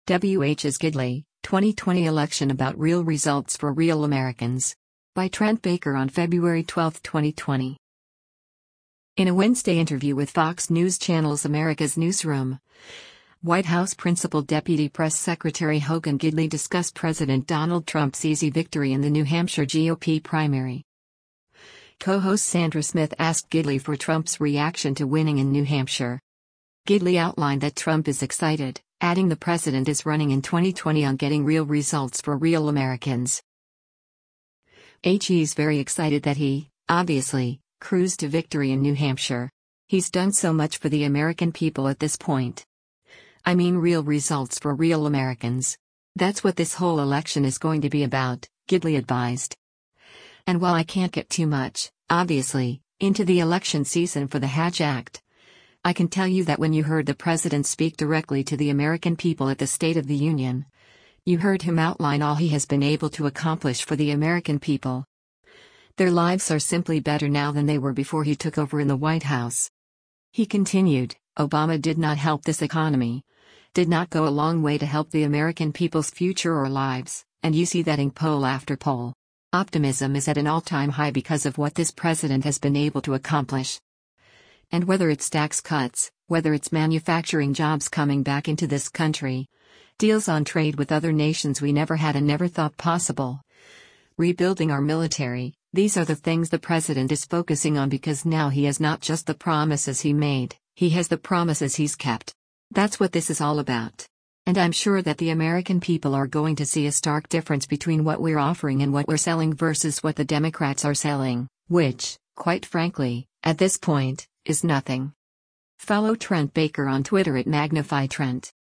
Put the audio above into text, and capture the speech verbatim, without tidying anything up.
W H's Gidley, twenty twenty Election About Real Results for Real Americans. By Trent Baker on February twelfth, twenty twenty. In a Wednesday interview with Fox News Channel's America's Newsroom, White House Principal Deputy Press Secretary Hogan Gidley discussed President Donald Trump's easy victory in the New Hampshire G O P primary. Co-host Sandra Smith asked Gidley for Trump's reaction to winning in New Hampshire. Gidley outlined that Trump is excited, adding the president is running in twenty twenty on getting real results for real Americans. He's very excited that he, obviously, cruised to victory in New Hampshire. He's done so much for the American people at this point. I mean real results for real Americans. That's what this whole election is going to be about, Gidley advised. And while I can't get too much, obviously, into the election season for the Hatch Act, I can tell you that when you heard the president speak directly to the American people at the State of the Union, you heard him outline all he has been able to accomplish for the American people. Their lives are simply better now than they were before he took over in the White House. He continued, Obama did not help this economy, did not go a long way to help the American people's future or lives, and you see that in poll after poll. Optimism is at an all-time high because of what this president has been able to accomplish. And whether it's tax cuts, whether it's manufacturing jobs coming back into this country, deals on trade with other nations we never had and never thought possible, rebuilding our military, these are the things the president is focusing on because now he has not just the promises he made, he has the promises he's kept. That's what this is all about. And I'm sure that the American people are going to see a stark difference between what we're offering and what we're selling versus what the Democrats are selling, which, quite frankly, at this point, is nothing. Follow Trent Baker on Twitter at Magnify Trent.